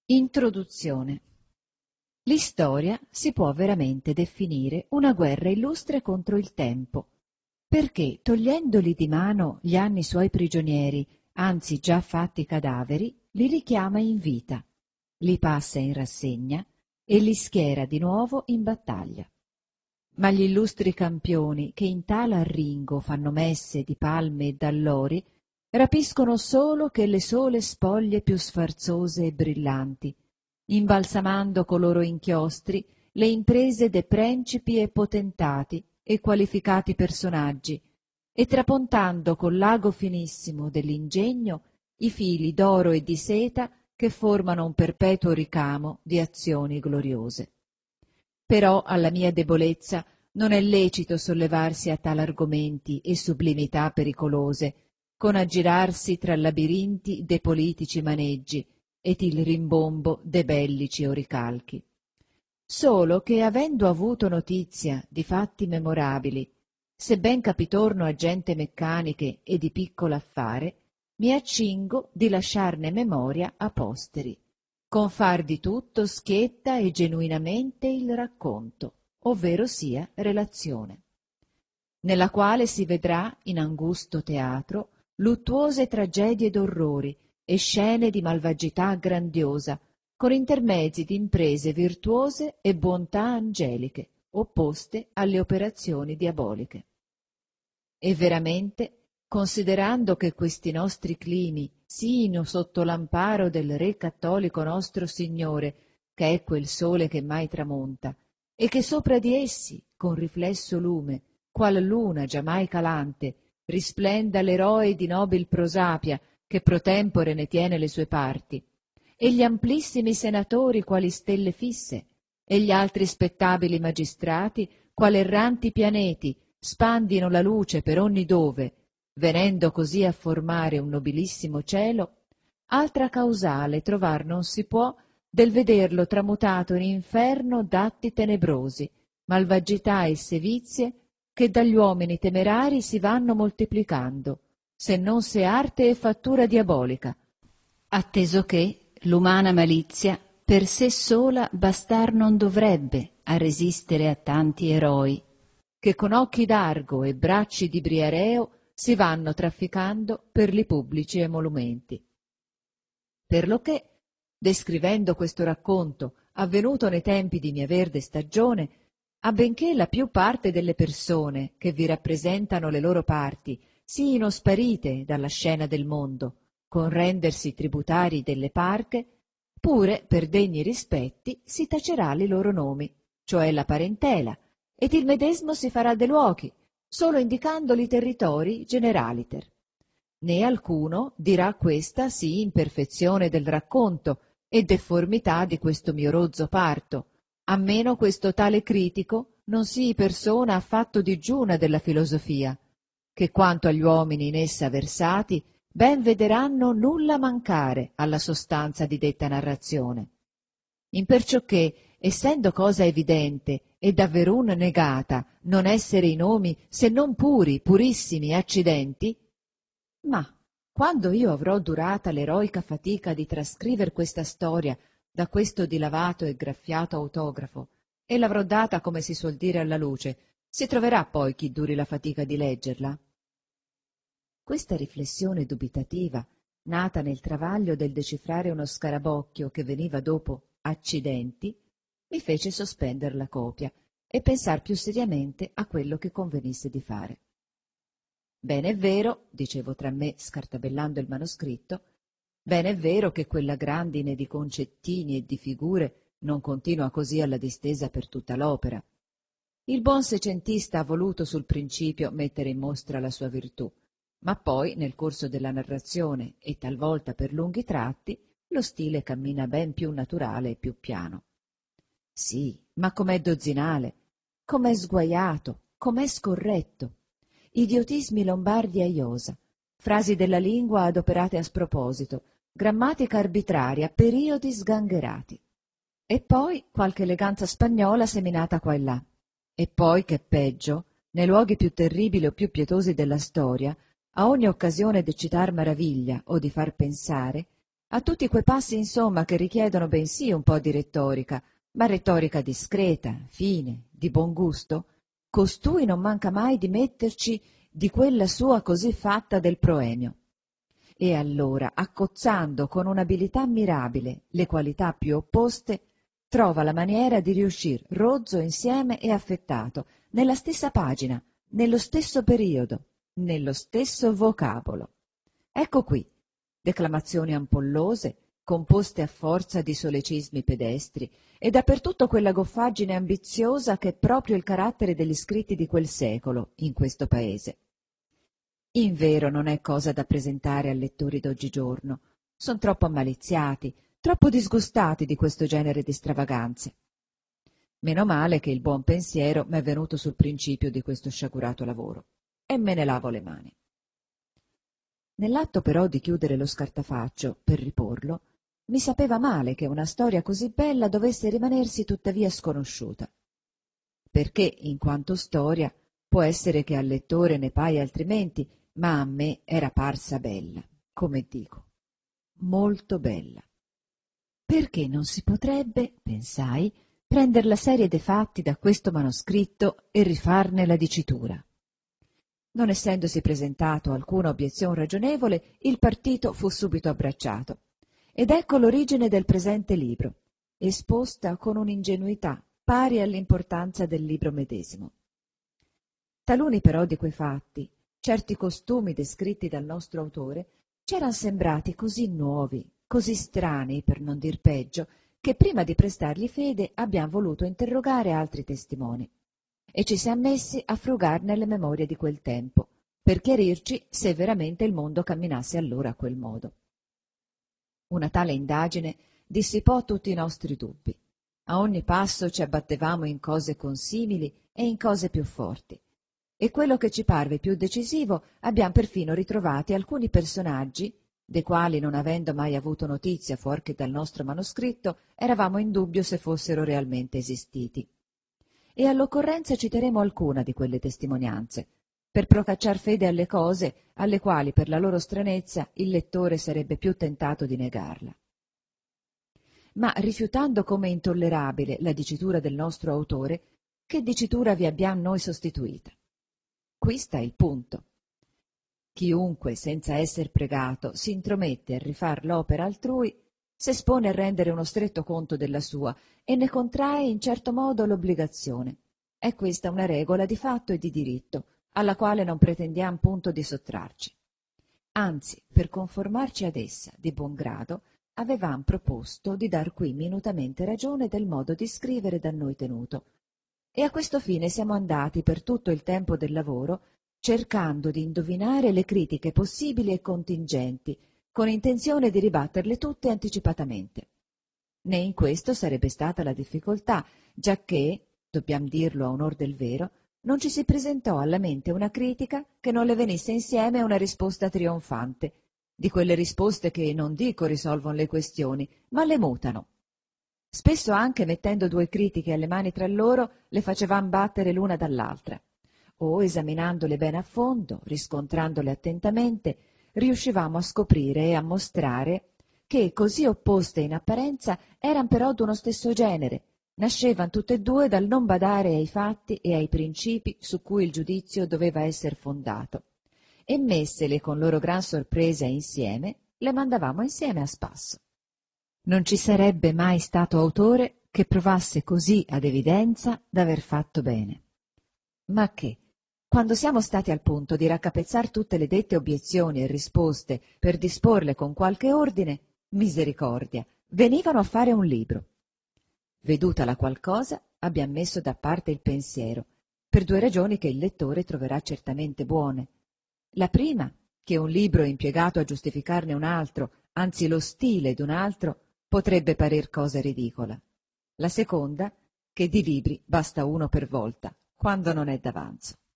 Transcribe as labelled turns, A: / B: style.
A: Introduzione. L'istoria si può veramente definire una guerra illustre contro il tempo, perché togliendoli di mano gli anni suoi prigionieri, anzi già fatti cadaveri, li richiama in vita, li passa in rassegna e li schiera di nuovo in battaglia. Ma gli illustri campioni che in tal arringo fanno messe di palme e d'allori rapiscono solo che le sole spoglie più sfarzose e brillanti, imbalsamando co loro inchiostri le imprese de principi e potentati e qualificati personaggi, e trapontando col lago finissimo dell'ingegno i fili d'oro e di seta che formano un perpetuo ricamo di azioni gloriose. Però alla mia debolezza non è lecito sollevarsi a tal argomenti e sublimità pericolose, con aggirarsi tra labirinti de politici maneggi ed il rimbombo de bellici oricalchi. Solo che, avendo avuto notizia di fatti memorabili, sebben capitorno a gente meccaniche e di piccolo affare, mi accingo di lasciarne memoria a posteri, con far di tutto schietta e genuinamente il racconto, ovvero sia relazione, nella quale si vedrà in angusto teatro luttuose tragedie d'orrori e scene di malvagità grandiosa, con intermezzi di imprese virtuose e bontà angeliche, opposte alle operazioni diaboliche. E veramente, considerando che questi nostri climi siino sotto l'amparo del Re cattolico nostro Signore, che è quel sole che mai tramonta, e che sopra di essi, con riflesso lume, qual luna giammai calante, risplenda l'eroe di nobil prosapia, che pro tempore ne tiene le sue parti, e gli amplissimi senatori quali stelle fisse, e gli altri spettabili magistrati quali erranti pianeti spandino la luce per ogni dove, venendo così a formare un nobilissimo cielo, altra causale trovar non si può del vederlo tramutato in inferno d'atti tenebrosi, malvagità e sevizie che dagli uomini temerari si vanno moltiplicando, se non se arte e fattura diabolica, atteso che l'umana malizia per sé sola bastar non dovrebbe a resistere a tanti eroi, che con occhi d'argo e bracci di briareo si vanno trafficando per li pubblici emolumenti. Per lo che, descrivendo questo racconto avvenuto nei tempi di mia verde stagione, abbenché la più parte delle persone che vi rappresentano le loro parti siino sparite dalla scena del mondo, con rendersi tributari delle parche, pure per degni rispetti si tacerà li loro nomi, cioè la parentela, ed il medesmo si farà de luochi, solo indicandoli territori generaliter. Né alcuno dirà questa sì imperfezione del racconto e deformità di questo mio rozzo parto, a meno questo tale critico non sii persona affatto digiuna della filosofia, che quanto agli uomini in essa versati ben vederanno nulla mancare alla sostanza di detta narrazione. Imperciò che, essendo cosa evidente e davverun negata non essere i nomi se non puri, purissimi accidenti, ma quando io avrò durata l'eroica fatica di trascriver questa storia da questo dilavato e graffiato autografo, e l'avrò data, come si suol dire, alla luce, si troverà poi chi duri la fatica di leggerla? Questa riflessione dubitativa, nata nel travaglio del decifrare uno scarabocchio che veniva dopo accidenti, mi fece sospender la copia e pensar più seriamente a quello che convenisse di fare. Bene è vero, dicevo tra me scartabellando il manoscritto, bene è vero che quella grandine di concettini e di figure non continua così alla distesa per tutta l'opera. Il buon secentista ha voluto sul principio mettere in mostra la sua virtù, ma poi, nel corso della narrazione e talvolta per lunghi tratti, lo stile cammina ben più naturale e più piano. Sì, ma com'è dozzinale, com'è sguaiato, com'è scorretto. Idiotismi lombardi a iosa, frasi della lingua adoperate a sproposito, grammatica arbitraria, periodi sgangherati. E poi qualche eleganza spagnola seminata qua e là. E poi, che peggio, nei luoghi più terribili o più pietosi della storia, a ogni occasione d'eccitar maraviglia o di far pensare, a tutti quei passi, insomma, che richiedono bensì un po' di retorica, ma retorica discreta, fine, di buon gusto, costui non manca mai di metterci di quella sua così fatta del proemio. E allora, accozzando con un'abilità ammirabile le qualità più opposte, trova la maniera di riuscir rozzo insieme e affettato, nella stessa pagina, nello stesso periodo, nello stesso vocabolo. Ecco qui, declamazioni ampollose, composte a forza di solecismi pedestri, e dappertutto quella goffaggine ambiziosa che è proprio il carattere degli scritti di quel secolo, in questo paese. Invero non è cosa da presentare ai lettori d'oggigiorno. Son troppo ammaliziati, troppo disgustati di questo genere di stravaganze. Meno male che il buon pensiero m'è venuto sul principio di questo sciagurato lavoro, e me ne lavo le mani. Nell'atto però di chiudere lo scartafaccio per riporlo, mi sapeva male che una storia così bella dovesse rimanersi tuttavia sconosciuta. Perché, in quanto storia, può essere che al lettore ne paia altrimenti, ma a me era parsa bella, come dico, molto bella. Perché non si potrebbe, pensai, prender la serie dei fatti da questo manoscritto e rifarne la dicitura? Non essendosi presentato alcuna obiezione ragionevole, il partito fu subito abbracciato. Ed ecco l'origine del presente libro, esposta con un'ingenuità pari all'importanza del libro medesimo. Taluni però di quei fatti, certi costumi descritti dal nostro autore, c'eran sembrati così nuovi, così strani, per non dir peggio, che prima di prestargli fede abbiam voluto interrogare altri testimoni e ci siam messi a frugar nelle memorie di quel tempo, per chiarirci se veramente il mondo camminasse allora a quel modo. Una tale indagine dissipò tutti i nostri dubbi. A ogni passo ci abbattevamo in cose consimili e in cose più forti, e quello che ci parve più decisivo, abbiam perfino ritrovati alcuni personaggi, dei quali, non avendo mai avuto notizia fuor che dal nostro manoscritto, eravamo in dubbio se fossero realmente esistiti. E all'occorrenza citeremo alcuna di quelle testimonianze, per procacciar fede alle cose alle quali per la loro stranezza il lettore sarebbe più tentato di negarla. Ma rifiutando come intollerabile la dicitura del nostro autore, che dicitura vi abbiam noi sostituita? Qui sta il punto. Chiunque, senza esser pregato, si intromette a rifar l'opera altrui, s'espone a rendere uno stretto conto della sua e ne contrae in certo modo l'obbligazione. È questa una regola di fatto e di diritto, alla quale non pretendiam punto di sottrarci. Anzi, per conformarci ad essa di buon grado, avevam proposto di dar qui minutamente ragione del modo di scrivere da noi tenuto, e a questo fine siamo andati per tutto il tempo del lavoro cercando di indovinare le critiche possibili e contingenti, con intenzione di ribatterle tutte anticipatamente. Né in questo sarebbe stata la difficoltà, giacché, dobbiam dirlo a onor del vero, non ci si presentò alla mente una critica che non le venisse insieme a una risposta trionfante, di quelle risposte che non dico risolvono le questioni, ma le mutano. Spesso anche mettendo due critiche alle mani tra loro le facevam battere l'una dall'altra, o esaminandole bene a fondo, riscontrandole attentamente, riuscivamo a scoprire e a mostrare che, così opposte in apparenza, eran però d'uno stesso genere, nascevan tutte e due dal non badare ai fatti e ai principi su cui il giudizio doveva esser fondato, e messele con loro gran sorpresa insieme, le mandavamo insieme a spasso. Non ci sarebbe mai stato autore che provasse così ad evidenza d'aver fatto bene. Ma che, quando siamo stati al punto di raccapezzar tutte le dette obiezioni e risposte per disporle con qualche ordine, misericordia, venivano a fare un libro. Veduta la qual cosa, abbiam messo da parte il pensiero, per due ragioni che il lettore troverà certamente buone. La prima, che un libro impiegato a giustificarne un altro, anzi lo stile d'un altro, potrebbe parer cosa ridicola. La seconda, che di libri basta uno per volta, quando non è d'avanzo.